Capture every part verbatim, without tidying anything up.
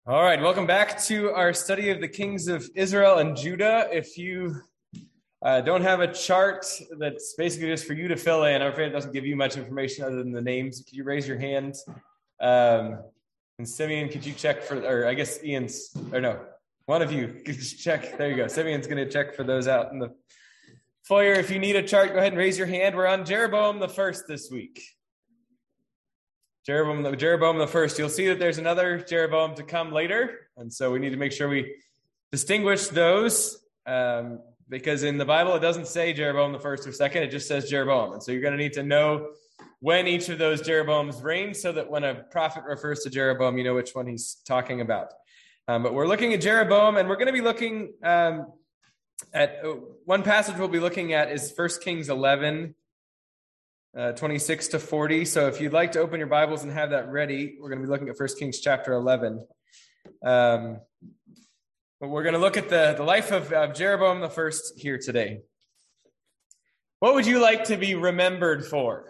All right, welcome back to our study of the kings of Israel and Judah. If you uh, don't have a chart that's basically just for you to fill in, I'm afraid it doesn't give you much information other than the names. Could you raise your hand? Um, and Simeon, could you check for, or I guess Ian's, or no, one of you could check. There you go. Simeon's going to check for those out in the foyer. If you need a chart, go ahead and raise your hand. We're on Jeroboam the first this week. Jeroboam the, Jeroboam the first. You'll see that there's another Jeroboam to come later, and so we need to make sure we distinguish those, um, because in the Bible it doesn't say Jeroboam the first or second, it just says Jeroboam, and so you're going to need to know when each of those Jeroboams reigned, so that when a prophet refers to Jeroboam, you know which one he's talking about. Um, but we're looking at Jeroboam, and we're going to be looking um, at uh, one passage we'll be looking at is First Kings eleven. Uh, twenty-six to forty. So if you'd like to open your Bibles and have that ready, we're going to be looking at First Kings chapter eleven. Um, but we're going to look at the, the life of, of Jeroboam the first here today. What would you like to be remembered for?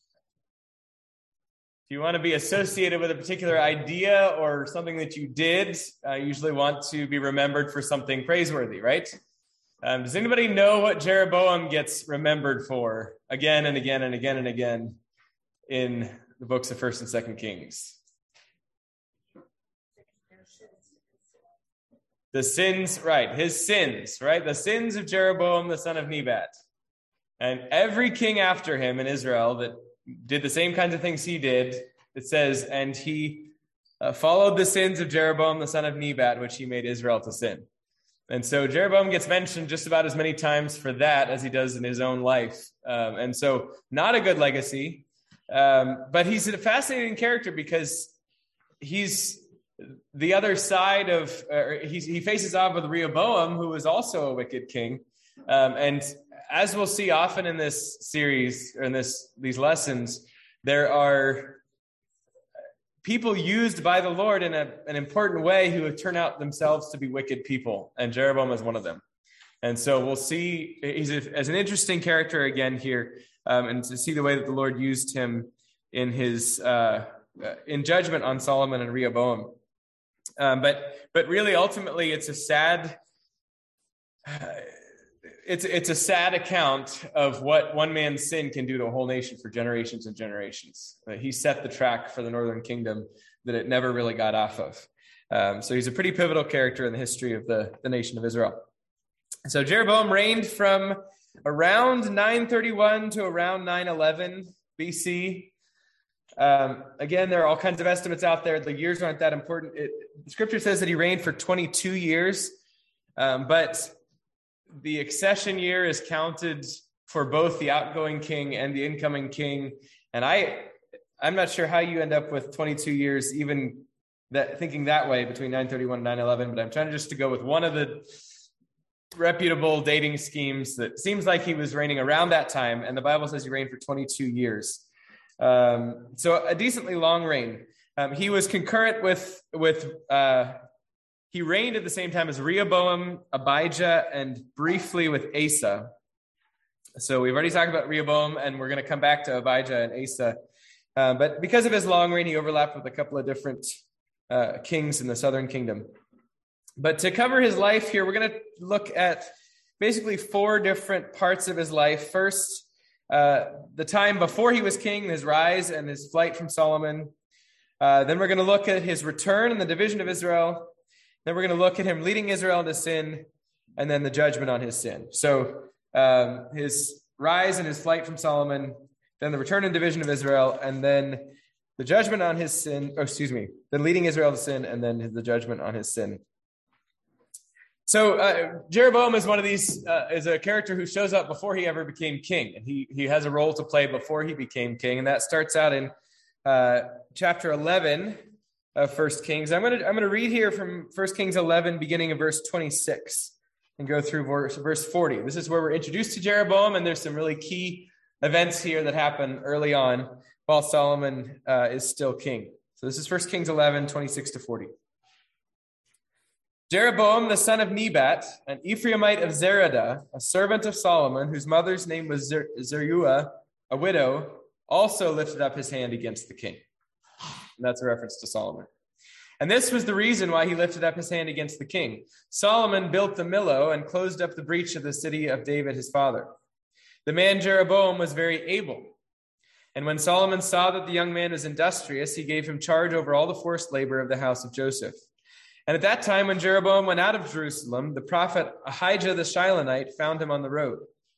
If you want to be associated with a particular idea or something that you did, I usually want to be remembered for something praiseworthy, right? Um, does anybody know what Jeroboam gets remembered for again and again and again and again in the books of First and Second Kings? The sins, right, his sins, right? The sins of Jeroboam, the son of Nebat. And every king after him in Israel that did the same kinds of things he did, it says, and he uh, followed the sins of Jeroboam, the son of Nebat, which he made Israel to sin. And so Jeroboam gets mentioned just about as many times for that as he does in his own life. Um, and so not a good legacy, um, but he's a fascinating character because he's the other side of, uh, he's, he faces off with Rehoboam, who was also a wicked king. Um, and as we'll see often in this series, or in this these lessons, there are people used by the Lord in a, an important way who have turned out themselves to be wicked people, and Jeroboam is one of them. And so we'll see he's a, as an interesting character again here, um, and to see the way that the Lord used him in his uh, in judgment on Solomon and Rehoboam. Um, but but really, ultimately, it's a sad uh, it's it's a sad account of what one man's sin can do to a whole nation for generations and generations. Uh, he set the track for the northern kingdom that it never really got off of. Um, so he's a pretty pivotal character in the history of the, the nation of Israel. So Jeroboam reigned from around nine thirty-one to around nine eleven B C. Um, again, there are all kinds of estimates out there. The years aren't that important. It, Scripture says that he reigned for twenty-two years, um, but the accession year is counted for both the outgoing king and the incoming king. And I, I'm not sure how you end up with twenty-two years, even that thinking that way between nine thirty-one and nine eleven, but I'm trying to just to go with one of the reputable dating schemes that seems like he was reigning around that time. And the Bible says he reigned for twenty-two years. Um, so a decently long reign. Um, he was concurrent with, with, uh, He reigned at the same time as Rehoboam, Abijah, and briefly with Asa. So we've already talked about Rehoboam, and we're going to come back to Abijah and Asa. Uh, but because of his long reign, he overlapped with a couple of different uh, kings in the southern kingdom. But to cover his life here, we're going to look at basically four different parts of his life. First, uh, the time before he was king, his rise and his flight from Solomon. Uh, then we're going to look at his return and the division of Israel. Then we're going to look at him leading Israel into sin, and then the judgment on his sin. So um, his rise and his flight from Solomon, then the return and division of Israel, and then the judgment on his sin, oh, excuse me, then leading Israel to sin, and then the judgment on his sin. So uh, Jeroboam is one of these, uh, is a character who shows up before he ever became king. And he, he has a role to play before he became king, and that starts out in uh, chapter eleven, of First Kings. I'm going to I'm going to read here from First Kings eleven, beginning of verse twenty-six, and go through verse, verse forty. This is where we're introduced to Jeroboam, and there's some really key events here that happen early on while Solomon uh, is still king. So this is First Kings eleven, twenty-six to forty. Jeroboam, the son of Nebat, an Ephraimite of Zeradah, a servant of Solomon, whose mother's name was Zer- Zeruiah, a widow, also lifted up his hand against the king. And that's a reference to Solomon. And this was the reason why he lifted up his hand against the king. Solomon built the Millo and closed up the breach of the city of David his father. The man Jeroboam was very able. And when Solomon saw that the young man was industrious, he gave him charge over all the forced labor of the house of Joseph. And at that time, when Jeroboam went out of Jerusalem, the prophet Ahijah the Shilonite found him on the road.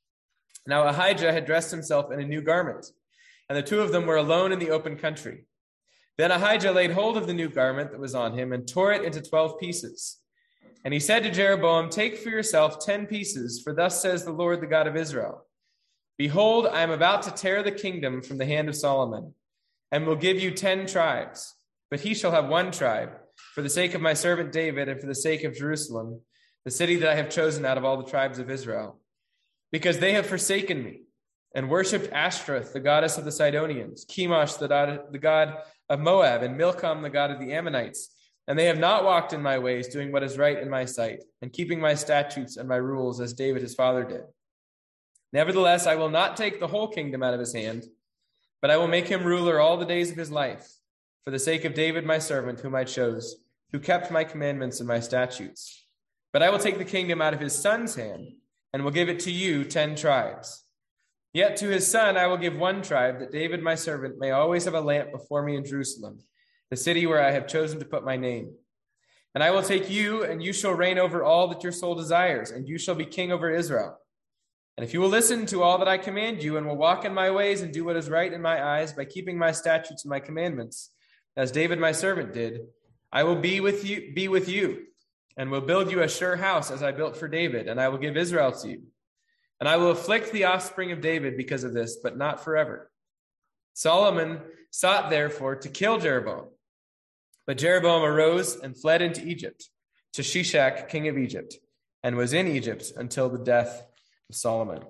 Now Ahijah had dressed himself in a new garment, and the two of them were alone in the open country. Then Ahijah laid hold of the new garment that was on him and tore it into twelve pieces. And he said to Jeroboam, "Take for yourself ten pieces, for thus says the Lord, the God of Israel. Behold, I am about to tear the kingdom from the hand of Solomon, and will give you ten tribes. But he shall have one tribe, for the sake of my servant David and for the sake of Jerusalem, the city that I have chosen out of all the tribes of Israel. Because they have forsaken me and worshipped Ashtoreth, the goddess of the Sidonians, Chemosh, the god of Moab, and Milcom, the god of the Ammonites. And they have not walked in my ways, doing what is right in my sight, and keeping my statutes and my rules as David his father did. Nevertheless, I will not take the whole kingdom out of his hand, but I will make him ruler all the days of his life, for the sake of David my servant, whom I chose, who kept my commandments and my statutes. But I will take the kingdom out of his son's hand, and will give it to you, ten tribes. Yet to his son I will give one tribe, that David my servant may always have a lamp before me in Jerusalem, the city where I have chosen to put my name. And I will take you, and you shall reign over all that your soul desires, and you shall be king over Israel. And if you will listen to all that I command you, and will walk in my ways and do what is right in my eyes by keeping my statutes and my commandments, as David my servant did, I will be with you, be with you, and will build you a sure house as I built for David, and I will give Israel to you. And I will afflict the offspring of David because of this, but not forever." Solomon sought therefore to kill Jeroboam. But Jeroboam arose and fled into Egypt, to Shishak, king of Egypt, and was in Egypt until the death of Solomon.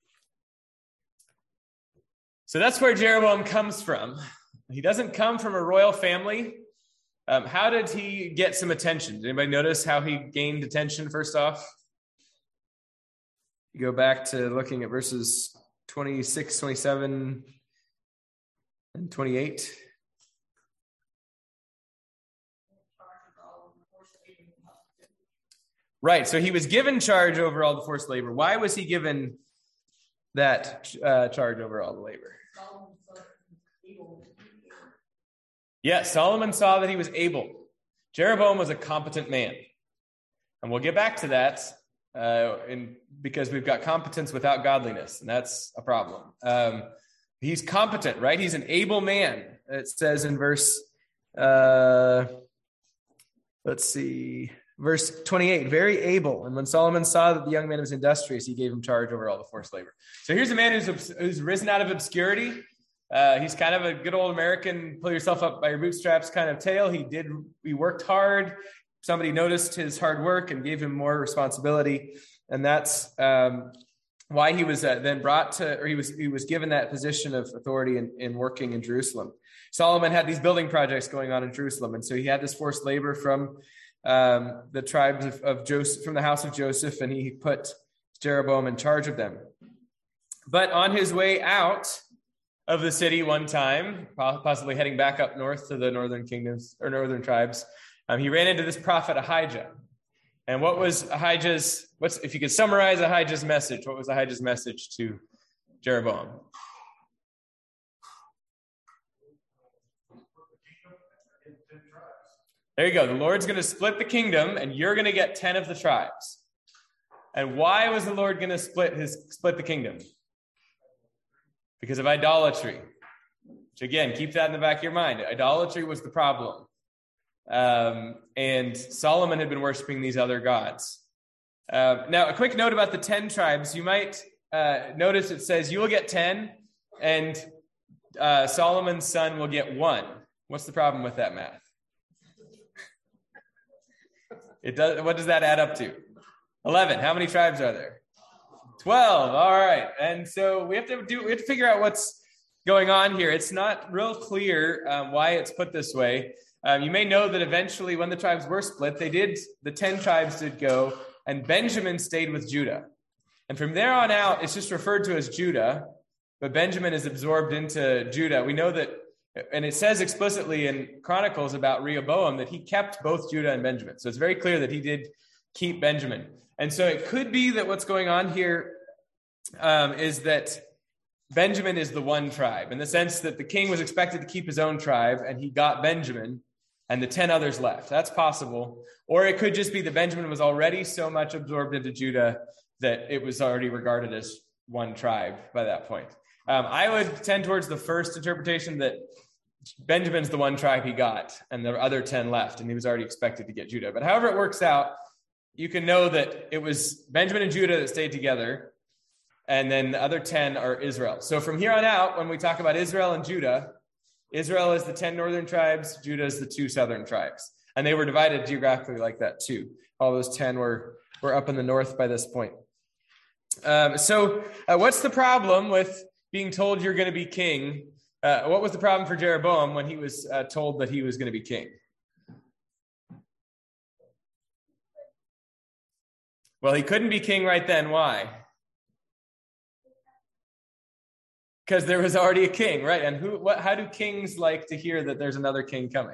So that's where Jeroboam comes from. He doesn't come from a royal family. Um, how did he get some attention? Did anybody notice how he gained attention first off? You go back to looking at verses twenty-six, twenty-seven, and twenty-eight. Right, so he was given charge over all the forced labor. Why was he given that uh, charge over all the labor? Yes, Solomon saw that he was able. Jeroboam was a competent man. And we'll get back to that uh, in, because we've got competence without godliness, and that's a problem. Um, he's competent, right? He's an able man. It says in verse, uh, let's see, verse twenty-eight, very able. And when Solomon saw that the young man was industrious, he gave him charge over all the forced labor. So here's a man who's, who's risen out of obscurity. Uh, he's kind of a good old American, pull yourself up by your bootstraps kind of tale. He did, he worked hard. Somebody noticed his hard work and gave him more responsibility. And that's um, why he was uh, then brought to, or he was he was given that position of authority in, in working in Jerusalem. Solomon had these building projects going on in Jerusalem. And so he had this forced labor from um, the tribes of, of Joseph, from the house of Joseph, and he put Jeroboam in charge of them. But on his way out of the city one time, possibly heading back up north to the northern kingdoms or northern tribes, um, he ran into this prophet Ahijah. And what was Ahijah's, what's, if you could summarize Ahijah's message, what was Ahijah's message to Jeroboam? There you go. The Lord's going to split the kingdom, and you're going to get ten of the tribes. And why was the Lord going to split his split the kingdom? Because of idolatry. Which again, keep that in the back of your mind. Idolatry was the problem. Um, and Solomon had been worshiping these other gods. Uh, now, a quick note about the ten tribes. You might uh, notice it says you will get ten, and uh, Solomon's son will get one. What's the problem with that math? It does. What does that add up to? eleven. How many tribes are there? twelve. All right. And so we have to do, we have to figure out what's going on here. It's not real clear um, why it's put this way. Um, you may know that eventually when the tribes were split, they did, the ten tribes did go, and Benjamin stayed with Judah. And from there on out, it's just referred to as Judah, but Benjamin is absorbed into Judah. We know that And it says explicitly in Chronicles about Rehoboam that he kept both Judah and Benjamin. So it's very clear that he did keep Benjamin. And so it could be that what's going on here um, is that Benjamin is the one tribe, in the sense that the king was expected to keep his own tribe, and he got Benjamin, and the ten others left. That's possible. Or it could just be that Benjamin was already so much absorbed into Judah that it was already regarded as one tribe by that point. Um, I would tend towards the first interpretation, that Benjamin's the one tribe he got, and the other ten left, and he was already expected to get Judah. But however it works out, you can know that it was Benjamin and Judah that stayed together, and then the other ten are Israel. So from here on out, when we talk about Israel and Judah, Israel is the ten northern tribes, Judah is the two southern tribes. And they were divided geographically like that too. All those ten were, were up in the north by this point. Um, so uh, what's the problem with being told you're going to be king? Uh, what was the problem for Jeroboam when he was uh, told that he was going to be king? Well, he couldn't be king right then. Why? Because there was already a king, right? And who? What? How do kings like to hear that there's another king coming?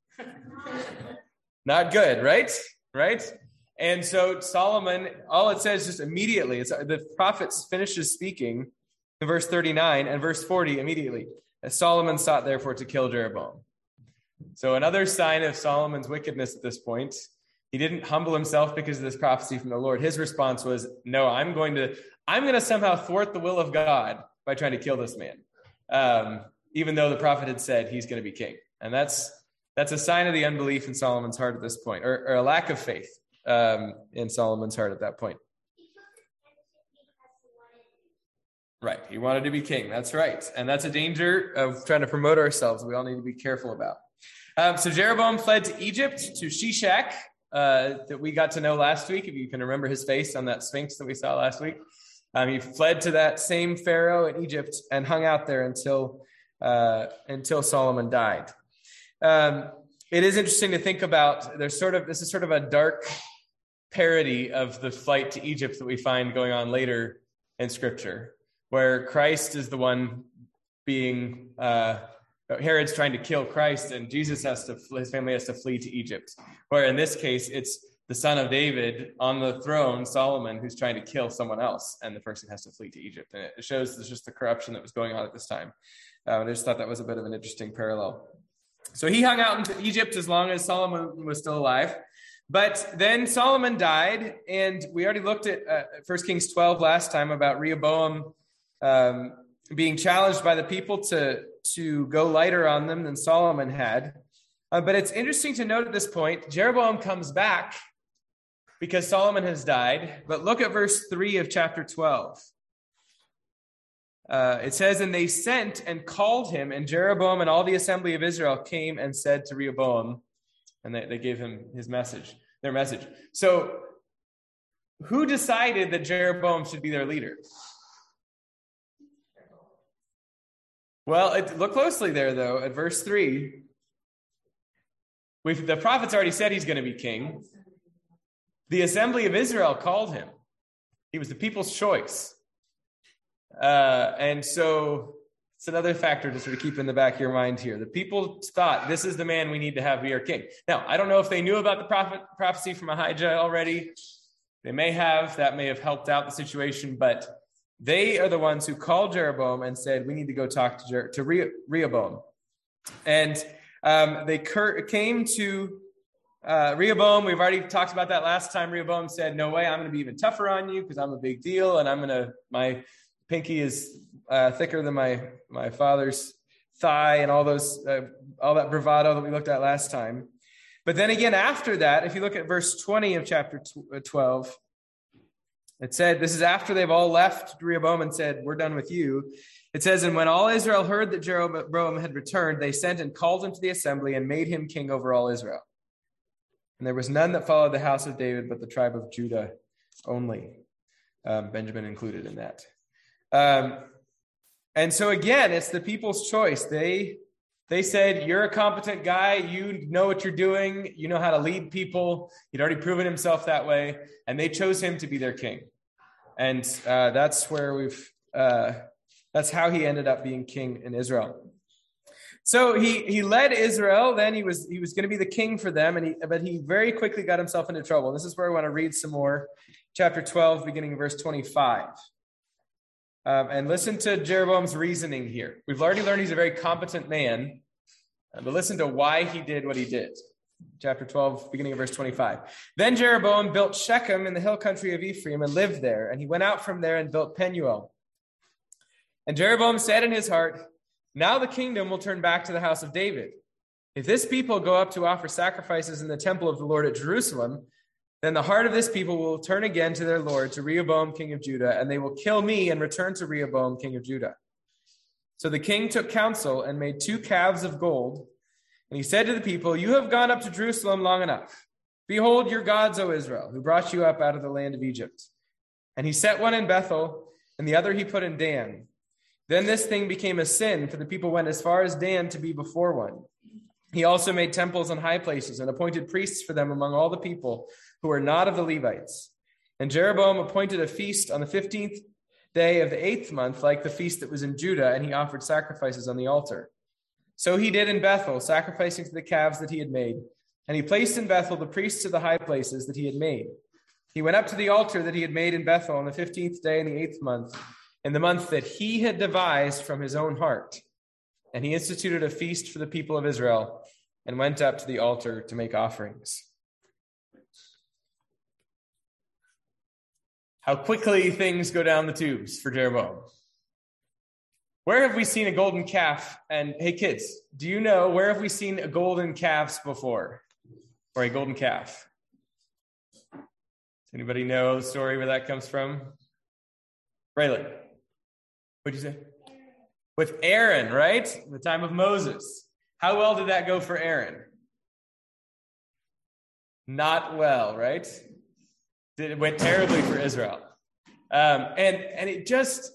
Not good, right? Right? And so Solomon, all it says just immediately, it's the prophet finishes speaking in verse thirty-nine, and verse forty immediately. As Solomon sought therefore to kill Jeroboam. So another sign of Solomon's wickedness at this point. He didn't humble himself because of this prophecy from the Lord. His response was, no, I'm going to, I'm going to somehow thwart the will of God by trying to kill this man, um, even though the prophet had said he's going to be king. And that's that's a sign of the unbelief in Solomon's heart at this point, or, or a lack of faith um, in Solomon's heart at that point. Right, he wanted to be king. That's right. And that's a danger of trying to promote ourselves. We all need to be careful about. Um, so Jeroboam fled to Egypt, to Shishak, uh, that we got to know last week, if you can remember his face on that Sphinx that we saw last week. Um, he fled to that same Pharaoh in Egypt and hung out there until uh, until Solomon died. Um, it is interesting to think about. There's sort of this is sort of a dark parody of the flight to Egypt that we find going on later in Scripture, where Christ is the one being uh, Herod's trying to kill Christ, and Jesus has to his family has to flee to Egypt. Where in this case, it's the son of David on the throne, Solomon, who's trying to kill someone else, and the person has to flee to Egypt. And it shows there's just the corruption that was going on at this time. Uh, I just thought that was a bit of an interesting parallel. So he hung out in Egypt as long as Solomon was still alive. But then Solomon died, and we already looked at uh, First Kings twelve last time about Rehoboam um, being challenged by the people to, to go lighter on them than Solomon had. Uh, but it's interesting to note at this point, Jeroboam comes back because Solomon has died. But look at verse three of chapter twelve. Uh, it says, and they sent and called him, and Jeroboam and all the assembly of Israel came and said to Rehoboam, and they, they gave him his message, their message. So who decided that Jeroboam should be their leader? Well, it, look closely there, though, at verse three. We've, the prophet's already said he's going to be king. The assembly of Israel called him. He was the people's choice. Uh, and so it's another factor to sort of keep in the back of your mind here. The people thought, this is the man we need to have be our king. Now, I don't know if they knew about the prophet, prophecy from Ahijah already. They may have. That may have helped out the situation. But they are the ones who called Jeroboam and said, we need to go talk to, Jer- to Re- Rehoboam. And um, they cur- came to uh, Rehoboam. We've already talked about that last time. Rehoboam said, no way, I'm going to be even tougher on you because I'm a big deal. And I'm going to, my pinky is uh, thicker than my, my father's thigh, and all those, uh, all that bravado that we looked at last time. But then again, after that, if you look at verse twenty of chapter twelve, it said, this is after they've all left Rehoboam and said, we're done with you. It says, and when all Israel heard that Jeroboam had returned, they sent and called him to the assembly and made him king over all Israel. And there was none that followed the house of David, but the tribe of Judah only, um, Benjamin included in that. Um, and so again, it's the people's choice. They they said, you're a competent guy. You know what you're doing. You know how to lead people. He'd already proven himself that way. And they chose him to be their king. And uh, that's where we've, uh, that's how he ended up being king in Israel. So he he led Israel. Then he was he was going to be the king for them, and he but he very quickly got himself into trouble. This is where I want to read some more, chapter twelve, beginning verse twenty-five. Um, and listen to Jeroboam's reasoning here. We've already learned he's a very competent man, but listen to why he did what he did. Chapter twelve, beginning of verse twenty-five. Then Jeroboam built Shechem in the hill country of Ephraim and lived there. And he went out from there and built Penuel. And Jeroboam said in his heart, now the kingdom will turn back to the house of David. If this people go up to offer sacrifices in the temple of the Lord at Jerusalem, then the heart of this people will turn again to their Lord, to Rehoboam, king of Judah, and they will kill me and return to Rehoboam, king of Judah. So the king took counsel and made two calves of gold. And he said to the people, you have gone up to Jerusalem long enough. Behold your gods, O Israel, who brought you up out of the land of Egypt. And he set one in Bethel, and the other he put in Dan. Then this thing became a sin, for the people went as far as Dan to be before one. He also made temples on high places and appointed priests for them among all the people who were not of the Levites. And Jeroboam appointed a feast on the fifteenth day of the eighth month, like the feast that was in Judah, and he offered sacrifices on the altar. So he did in Bethel, sacrificing to the calves that he had made. And he placed in Bethel the priests of the high places that he had made. He went up to the altar that he had made in Bethel on the fifteenth day in the eighth month, in the month that he had devised from his own heart. And he instituted a feast for the people of Israel and went up to the altar to make offerings. How quickly things go down the tubes for Jeroboam. Where have we seen a golden calf? And hey, kids, do you know where have we seen a golden calves before? Or a golden calf? Does anybody know the story where that comes from? Raylan, what'd you say? With Aaron, right? The time of Moses. How well did that go for Aaron? Not well, right? It went terribly for Israel. Um, and, and it just,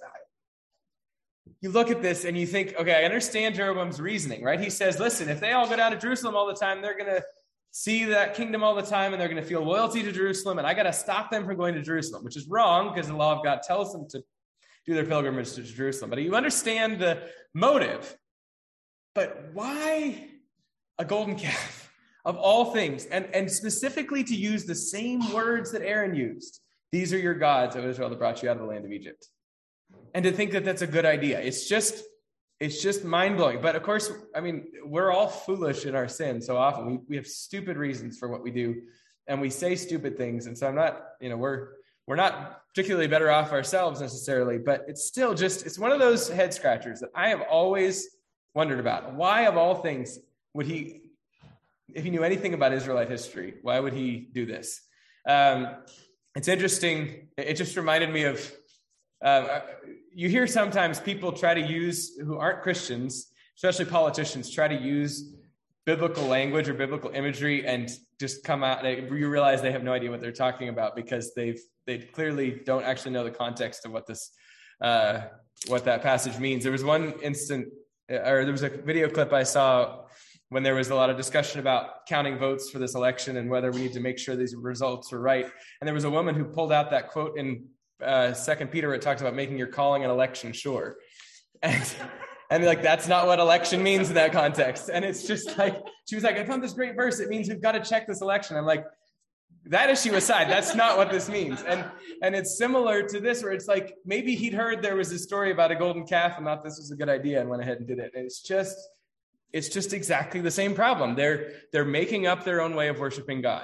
you look at this and you think, okay, I understand Jeroboam's reasoning, right? He says, listen, if they all go down to Jerusalem all the time, they're going to see that kingdom all the time and they're going to feel loyalty to Jerusalem. And I got to stop them from going to Jerusalem, which is wrong because the law of God tells them to do their pilgrimage to Jerusalem. But you understand the motive. But why a golden calf? Of all things, and, and specifically to use the same words that Aaron used. These are your gods, O Israel, that brought you out of the land of Egypt. And to think that that's a good idea. It's just, it's just mind-blowing. But of course, I mean, we're all foolish in our sin so often. We, we have stupid reasons for what we do, and we say stupid things. And so I'm not, you know, we're we're not particularly better off ourselves necessarily, but it's still just, it's one of those head scratchers that I have always wondered about. Why, of all things, would he... If he knew anything about Israelite history, why would he do this? Um, it's interesting. It just reminded me of, uh, you hear sometimes people try to use, who aren't Christians, especially politicians, try to use biblical language or biblical imagery and just come out, and you realize they have no idea what they're talking about because they've they clearly don't actually know the context of what this, uh, what that passage means. There was one instant, or there was a video clip I saw when there was a lot of discussion about counting votes for this election and whether we need to make sure these results are right. And there was a woman who pulled out that quote in uh, Second Peter where it talks about making your calling and election sure. And, and like, that's not what election means in that context. And it's just like, she was like, I found this great verse. It means we've got to check this election. I'm like, that issue aside, that's not what this means. And and it's similar to this where it's like, maybe he'd heard there was a story about a golden calf and thought this was a good idea and went ahead and did it. And it's just... It's just exactly the same problem. They're, they're making up their own way of worshiping God.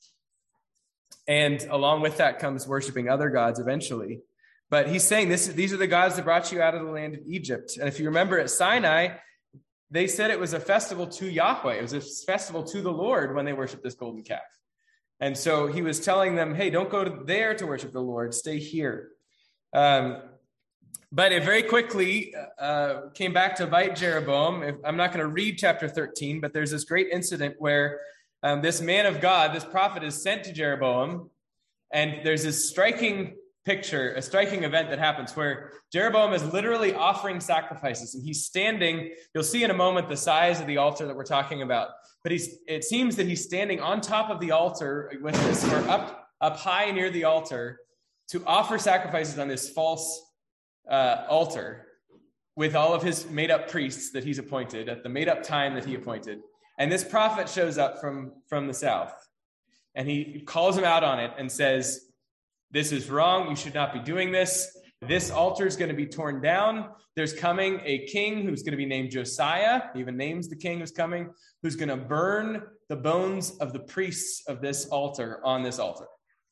And along with that comes worshiping other gods eventually. But he's saying this, these are the gods that brought you out of the land of Egypt. And if you remember at Sinai, they said it was a festival to Yahweh. It was a festival to the Lord when they worshiped this golden calf. And so he was telling them, hey, don't go there to worship the Lord. Stay here. Um, But it very quickly uh, came back to bite Jeroboam. If, I'm not going to read chapter thirteen, but there's this great incident where um, this man of God, this prophet, is sent to Jeroboam. And there's this striking picture, a striking event that happens where Jeroboam is literally offering sacrifices. And he's standing, you'll see in a moment the size of the altar that we're talking about. But he's, it seems that he's standing on top of the altar with this, or up, up high near the altar to offer sacrifices on this false Uh, altar. with all of his made-up priests that he's appointed at the made-up time that he appointed. And this prophet shows up from, from the south, and he calls him out on it and says, this is wrong. You should not be doing this. This altar is going to be torn down. There's coming a king who's going to be named Josiah. He even names the king who's coming, who's going to burn the bones of the priests of this altar on this altar.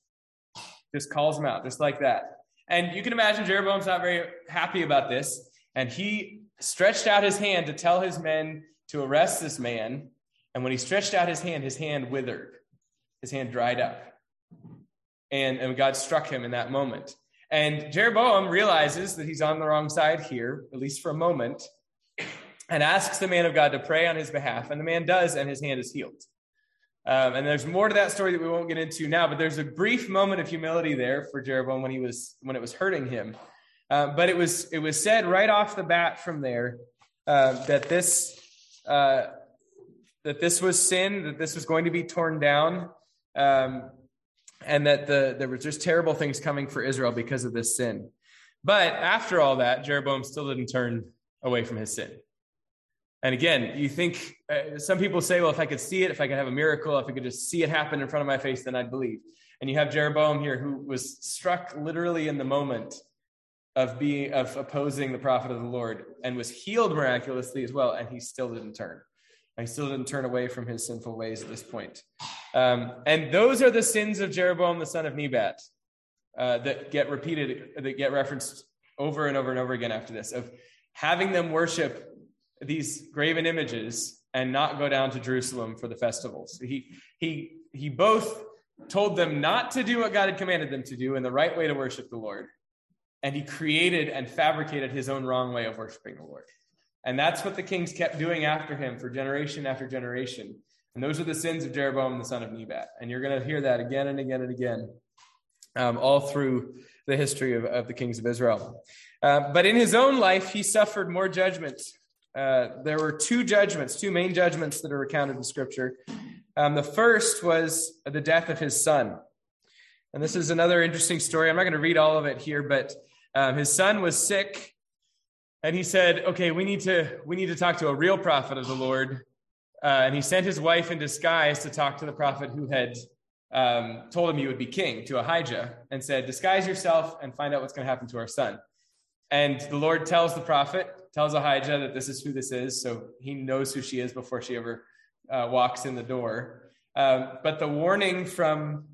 Just calls him out, just like that. And you can imagine Jeroboam's not very happy about this. And he stretched out his hand to tell his men to arrest this man. And when he stretched out his hand, his hand withered. His hand dried up. And, and God struck him in that moment. And Jeroboam realizes that he's on the wrong side here, at least for a moment, and asks the man of God to pray on his behalf. And the man does, and his hand is healed. Um, and there's more to that story that we won't get into now, but there's a brief moment of humility there for Jeroboam when he was when it was hurting him. Uh, but it was it was said right off the bat from there uh, that this uh, that this was sin, that this was going to be torn down, um, and that the there were just terrible things coming for Israel because of this sin. But after all that, Jeroboam still didn't turn away from his sin. And again, you think, uh, some people say, well, if I could see it, if I could have a miracle, if I could just see it happen in front of my face, then I'd believe. And you have Jeroboam here who was struck literally in the moment of being, of opposing the prophet of the Lord and was healed miraculously as well. And he still didn't turn. He still didn't turn away from his sinful ways at this point. Um, and those are the sins of Jeroboam, the son of Nebat, uh, that get repeated, that get referenced over and over and over again after this, of having them worship these graven images and not go down to Jerusalem for the festivals. He he he both told them not to do what God had commanded them to do in the right way to worship the Lord, and he created and fabricated his own wrong way of worshiping the Lord. And that's what the kings kept doing after him for generation after generation. And those are the sins of Jeroboam, the son of Nebat. And you're going to hear that again and again and again, um, all through the history of, of the kings of Israel. Uh, but in his own life, he suffered more judgment. Uh, there were two judgments, two main judgments that are recounted in Scripture. Um, the first was the death of his son. And this is another interesting story. I'm not going to read all of it here, but um, his son was sick. And he said, okay, we need to we need to talk to a real prophet of the Lord. Uh, and he sent his wife in disguise to talk to the prophet who had um, told him he would be king, to Ahijah, and said, disguise yourself and find out what's going to happen to our son. And the Lord tells the prophet, tells Ahijah that this is who this is, so he knows who she is before she ever uh, walks in the door. Um, but the warning from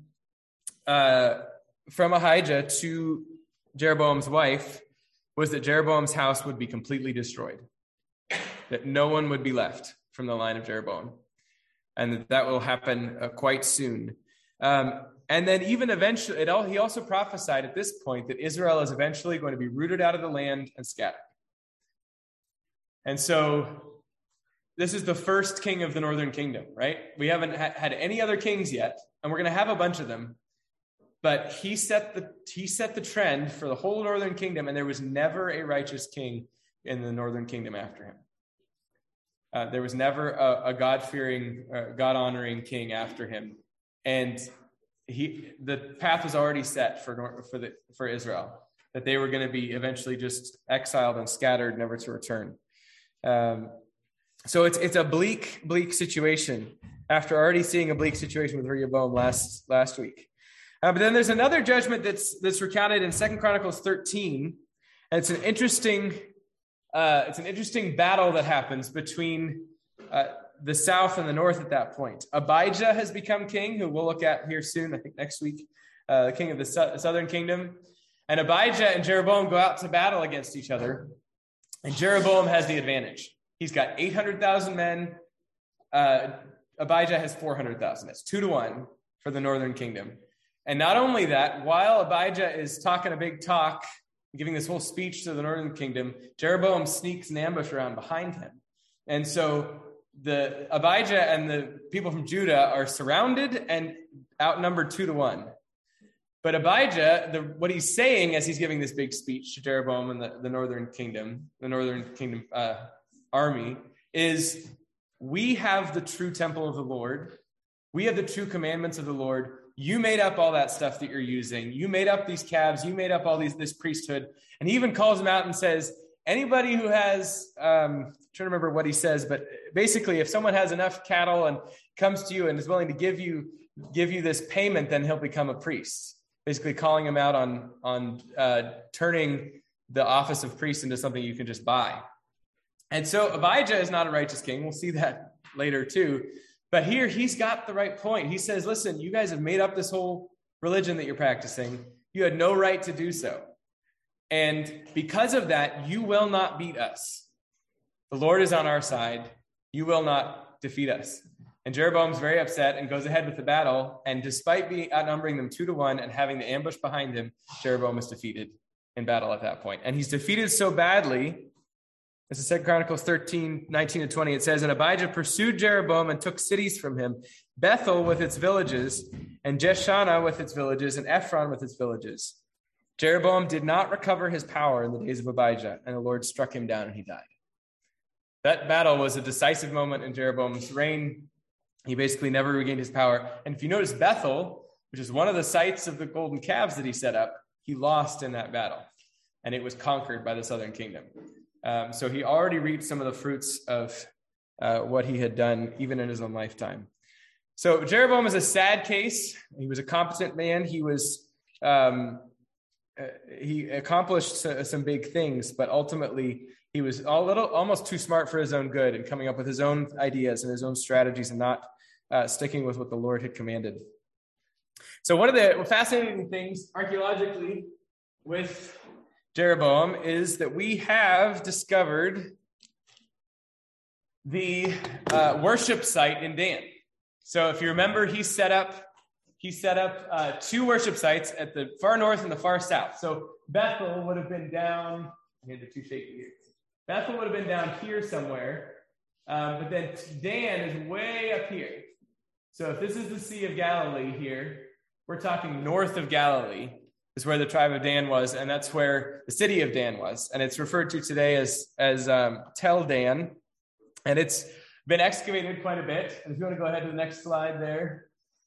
uh, from Ahijah to Jeroboam's wife was that Jeroboam's house would be completely destroyed, that no one would be left from the line of Jeroboam, and that that will happen uh, quite soon. Um, and then even eventually, it all, he also prophesied at this point that Israel is eventually going to be rooted out of the land and scattered. And so this is the first king of the northern kingdom, right? We haven't ha- had any other kings yet, and we're going to have a bunch of them. But he set the he set the trend for the whole northern kingdom, and there was never a righteous king in the northern kingdom after him. Uh, there was never a, a God-fearing, uh, God-honoring king after him, and he the path was already set for for the for Israel, that they were going to be eventually just exiled and scattered, never to return. Um, so it's it's a bleak, bleak situation after already seeing a bleak situation with Rehoboam last last week. Uh, but then there's another judgment that's that's recounted in Second Chronicles thirteen, and it's an interesting uh, it's an interesting battle that happens between uh, the south and the north at that point. Abijah has become king, who we'll look at here soon, I think next week, uh, the king of the su- southern kingdom. And Abijah and Jeroboam go out to battle against each other. And Jeroboam has the advantage. He's got eight hundred thousand men. Uh, Abijah has four hundred thousand. That's two to one for the northern kingdom. And not only that, while Abijah is talking a big talk, giving this whole speech to the northern kingdom, Jeroboam sneaks an ambush around behind him. And so the Abijah and the people from Judah are surrounded and outnumbered two to one. But Abijah, the, what he's saying as he's giving this big speech to Jeroboam and the, the northern kingdom, the northern kingdom uh, army, is, we have the true temple of the Lord. We have the true commandments of the Lord. You made up all that stuff that you're using. You made up these calves. You made up all these this priesthood. And he even calls them out and says, anybody who has, um, I'm trying to remember what he says, but basically if someone has enough cattle and comes to you and is willing to give you give you this payment, then he'll become a priest. Basically calling him out on, on uh, turning the office of priest into something you can just buy. And so Abijah is not a righteous king. We'll see that later too. But here he's got the right point. He says, listen, you guys have made up this whole religion that you're practicing. You had no right to do so. And because of that, you will not beat us. The Lord is on our side. You will not defeat us. And Jeroboam's very upset and goes ahead with the battle. And despite being outnumbering them two to one and having the ambush behind him, Jeroboam is defeated in battle at that point. And he's defeated so badly. This is Second Chronicles thirteen, nineteen and twenty. It says, and Abijah pursued Jeroboam and took cities from him, Bethel with its villages, and Jeshanah with its villages, and Ephron with its villages. Jeroboam did not recover his power in the days of Abijah, and the Lord struck him down and he died. That battle was a decisive moment in Jeroboam's reign. He basically never regained his power. And if you notice, Bethel, which is one of the sites of the golden calves that he set up, he lost in that battle, and it was conquered by the southern kingdom. Um, so he already reaped some of the fruits of uh, what he had done, even in his own lifetime. So Jeroboam is a sad case. He was a competent man. He was um, uh, he accomplished some big things, but ultimately he was a little almost too smart for his own good and coming up with his own ideas and his own strategies and not uh, sticking with what the Lord had commanded. So one of the fascinating things archaeologically with Jeroboam is that we have discovered the uh, worship site in Dan. So if you remember, he set up he set up uh, two worship sites at the far north and the far south. So Bethel would have been down. I had the two shaky here. Bethel would have been down here somewhere, um, but then Dan is way up here. So if this is the Sea of Galilee here, we're talking north of Galilee is where the tribe of Dan was, and that's where the city of Dan was. And it's referred to today as, as um, Tel Dan, and it's been excavated quite a bit. And if you want to go ahead to the next slide there.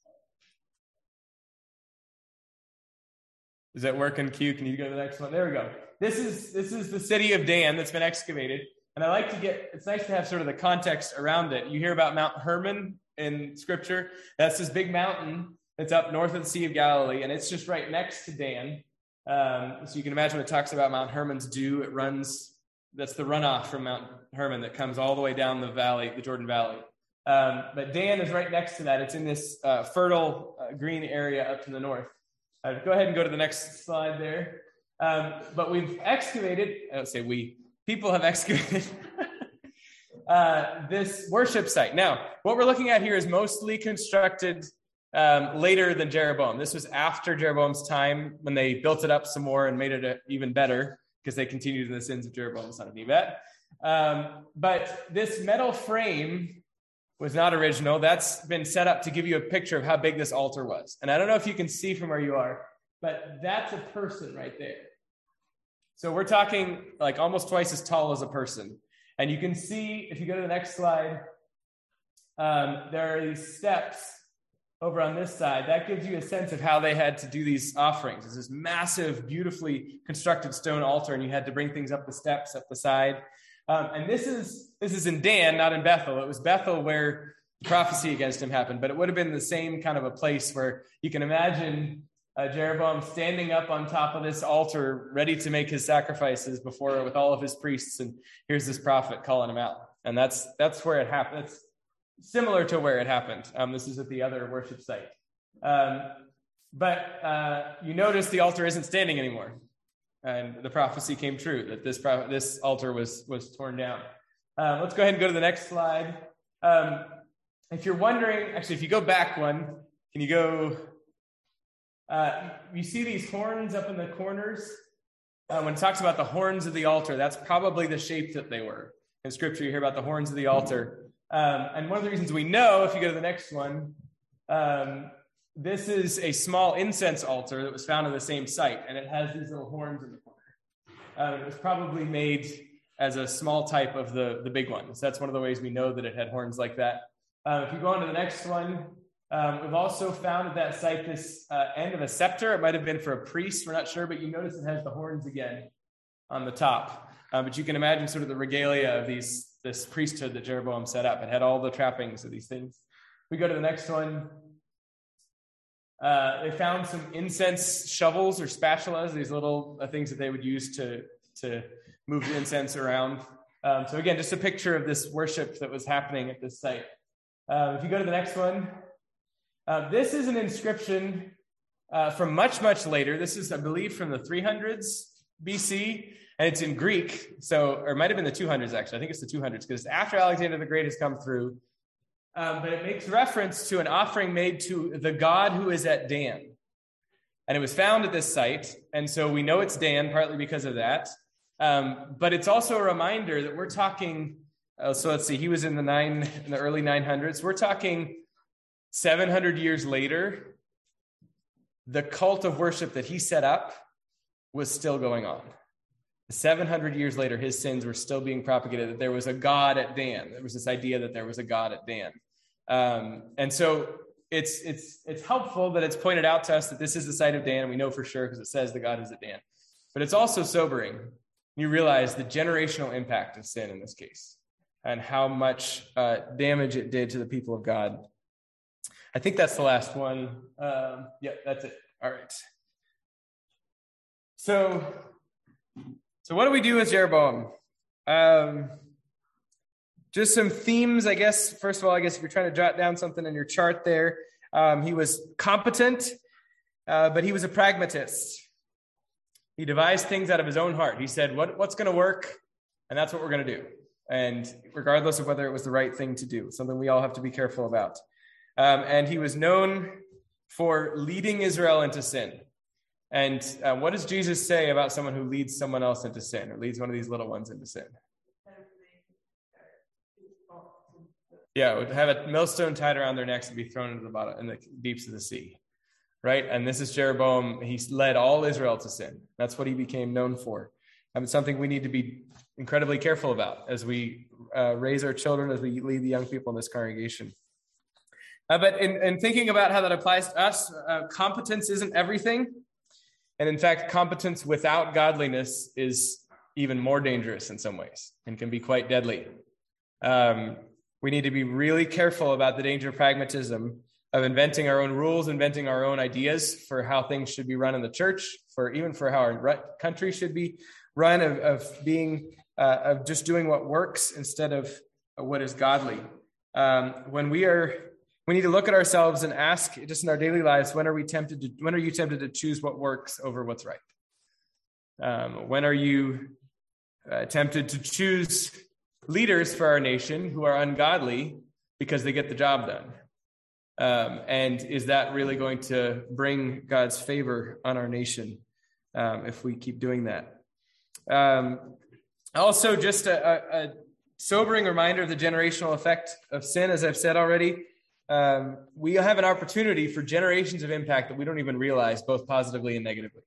Is that working, Q? Can you go to the next one? There we go. This is this is the city of Dan that's been excavated. And I like to get, it's nice to have sort of the context around it. You hear about Mount Hermon in Scripture. That's this big mountain that's up north of the Sea of Galilee, and it's just right next to Dan. Um, so you can imagine when it talks about Mount Hermon's dew, it runs, that's the runoff from Mount Hermon that comes all the way down the valley, the Jordan Valley. Um, but Dan is right next to that. It's in this uh, fertile uh, green area up to the north. Uh, go ahead and go to the next slide there. Um, but we've excavated, I don't say we, people have excavated uh, this worship site. Now, what we're looking at here is mostly constructed um, later than Jeroboam. This was after Jeroboam's time when they built it up some more and made it a, even better because they continued in the sins of Jeroboam, the son of Nebat. Um, but this metal frame was not original. That's been set up to give you a picture of how big this altar was. And I don't know if you can see from where you are, but that's a person right there. So we're talking like almost twice as tall as a person. And you can see, if you go to the next slide, um, there are these steps over on this side. That gives you a sense of how they had to do these offerings. It's this massive, beautifully constructed stone altar, and you had to bring things up the steps, up the side. Um, and this is this is in Dan, not in Bethel. It was Bethel where the prophecy against him happened, but it would have been the same kind of a place where you can imagine uh, Jeroboam standing up on top of this altar, ready to make his sacrifices before with all of his priests. And here's this prophet calling him out. And that's that's where it happened. It's similar to where it happened. Um, this is at the other worship site. Um, but uh, you notice the altar isn't standing anymore. And the prophecy came true that this prophet, this altar was was torn down. Uh, let's go ahead and go to the next slide. Um, if you're wondering, actually, if you go back one, can you go? Uh, you see these horns up in the corners? Uh, when it talks about the horns of the altar, that's probably the shape that they were. In Scripture, you hear about the horns of the altar. Um, and one of the reasons we know, if you go to the next one, um, this is a small incense altar that was found on the same site, and it has these little horns in the corner. Um, it was probably made as a small type of the, the big one. So that's one of the ways we know that it had horns like that. Uh, if you go on to the next one, um, we've also found at that site this uh, end of a scepter. It might have been for a priest, we're not sure, but you notice it has the horns again on the top. Uh, but you can imagine sort of the regalia of these this priesthood that Jeroboam set up. It had all the trappings of these things. We go to the next one. Uh, they found some incense shovels or spatulas, these little uh, things that they would use to, to move the incense around. Um, so again, just a picture of this worship that was happening at this site. Uh, if you go to the next one, uh, this is an inscription uh, from much, much later. This is, I believe, from the three hundreds B C, and it's in Greek. So, or it might have been the two hundreds, actually. I think it's the two hundreds, because after Alexander the Great has come through. Um, but it makes reference to an offering made to the god who is at Dan. And it was found at this site, and so we know it's Dan, partly because of that. Um, but it's also a reminder that we're talking, uh, so let's see, he was in the nine in the early nine hundreds. We're talking seven hundred years later. The cult of worship that he set up was still going on. seven hundred years later, his sins were still being propagated, that there was a god at Dan. There was this idea that there was a god at Dan. Um, and so it's it's it's helpful that it's pointed out to us that this is the site of Dan, and we know for sure because it says the god is at Dan. But it's also sobering. You realize the generational impact of sin in this case and how much uh, damage it did to the people of God. I think that's the last one. Um, yeah, that's it. All right. So, so what do we do with Jeroboam? Um, just some themes, I guess. First of all, I guess if you're trying to jot down something in your chart there, um, he was competent, uh, but he was a pragmatist. He devised things out of his own heart. He said, what, what's going to work? And that's what we're going to do. And regardless of whether it was the right thing to do, something we all have to be careful about. Um, and he was known for leading Israel into sin. And uh, what does Jesus say about someone who leads someone else into sin, or leads one of these little ones into sin? Yeah, would have a millstone tied around their necks and be thrown into the bottom, in the deeps of the sea, right? And this is Jeroboam. He led all Israel to sin. That's what he became known for. I mean, something we need to be incredibly careful about as we uh, raise our children, as we lead the young people in this congregation. Uh, but in, in thinking about how that applies to us, uh, competence isn't everything. And in fact, competence without godliness is even more dangerous in some ways and can be quite deadly. Um, we need to be really careful about the danger of pragmatism, of inventing our own rules, inventing our own ideas for how things should be run in the church, for even for how our country should be run, of, of being, uh, of just doing what works instead of what is godly. Um, when we are, we need to look at ourselves and ask, just in our daily lives, when are we tempted to, when are you tempted to choose what works over what's right? Um, when are you uh, tempted to choose leaders for our nation who are ungodly because they get the job done? Um, and is that really going to bring God's favor on our nation um, if we keep doing that? Um, also, just a, a, a sobering reminder of the generational effect of sin, as I've said already. Um, we have an opportunity for generations of impact that we don't even realize, both positively and negatively.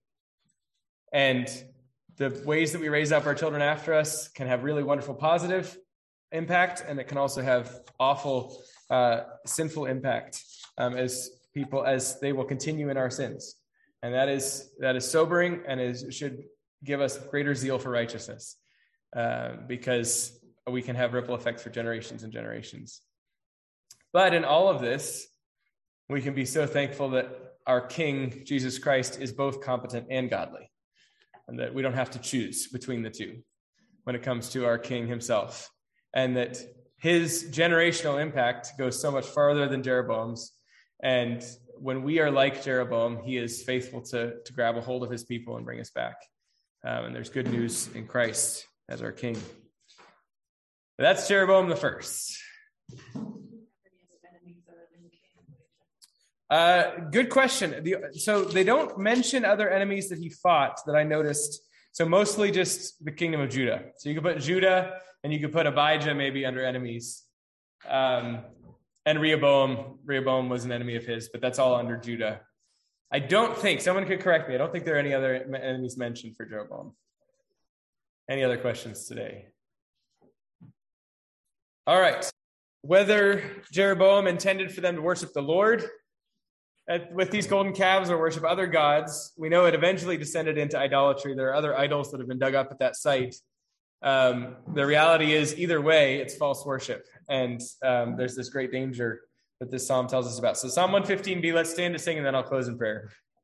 And the ways that we raise up our children after us can have really wonderful positive impact, and it can also have awful uh, sinful impact um, as people, as they will continue in our sins. And that is that is sobering, and is should give us greater zeal for righteousness, uh, because we can have ripple effects for generations and generations. But in all of this, we can be so thankful that our King, Jesus Christ, is both competent and godly, and that we don't have to choose between the two when it comes to our King himself, and that his generational impact goes so much farther than Jeroboam's. And when we are like Jeroboam, he is faithful to, to grab a hold of his people and bring us back. Um, and there's good news in Christ as our King. But that's Jeroboam the first. Uh, good question. The, so they don't mention other enemies that he fought that I noticed. So mostly just the kingdom of Judah. So you could put Judah and you could put Abijah maybe under enemies. Um, and Rehoboam. Rehoboam was an enemy of his, but that's all under Judah. I don't think, someone could correct me, I don't think there are any other enemies mentioned for Jeroboam. Any other questions today? All right. Whether Jeroboam intended for them to worship the Lord At, with these golden calves or worship other gods, we know it eventually descended into idolatry. There are other idols that have been dug up at that site. um, the reality is either way, it's false worship. And um, there's this great danger that this psalm tells us about. So Psalm one fifteen b, let's stand to sing, and then I'll close in prayer.